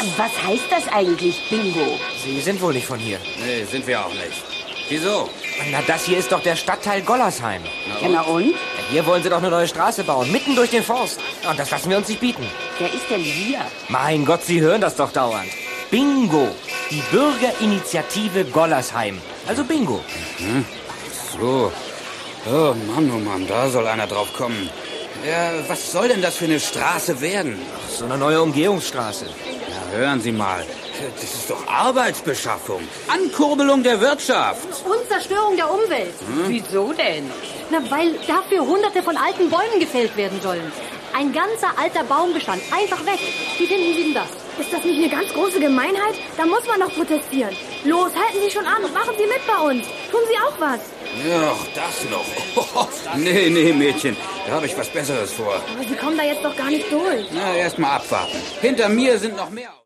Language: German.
Was heißt das eigentlich, Bingo? Sie sind wohl nicht von hier. Nee, sind wir auch nicht. Wieso? Na, das hier ist doch der Stadtteil Gollersheim. Ja, na und? Ja, hier wollen sie doch eine neue Straße bauen, mitten durch den Forst. Und das lassen wir uns nicht bieten. Wer ist denn hier? Mein Gott, Sie hören das doch dauernd. Bingo, die Bürgerinitiative Gollersheim. Also Bingo. So. Oh Mann, da soll einer drauf kommen. Ja, was soll denn das für eine Straße werden? So eine neue Umgehungsstraße. Ja, hören Sie mal. Das ist doch Arbeitsbeschaffung. Ankurbelung der Wirtschaft. Und Zerstörung der Umwelt. Wieso denn? Na, weil dafür Hunderte von alten Bäumen gefällt werden sollen. Ein ganzer alter Baumbestand, einfach weg. Wie finden Sie denn das? Ist das nicht eine ganz große Gemeinheit? Da muss man doch protestieren. Los, halten Sie schon an und machen Sie mit bei uns. Tun Sie auch was. Ach, das noch. Nee, Mädchen. Da habe ich was Besseres vor. Aber Sie kommen da jetzt doch gar nicht durch. Na, erst mal abwarten. Hinter mir sind noch mehr.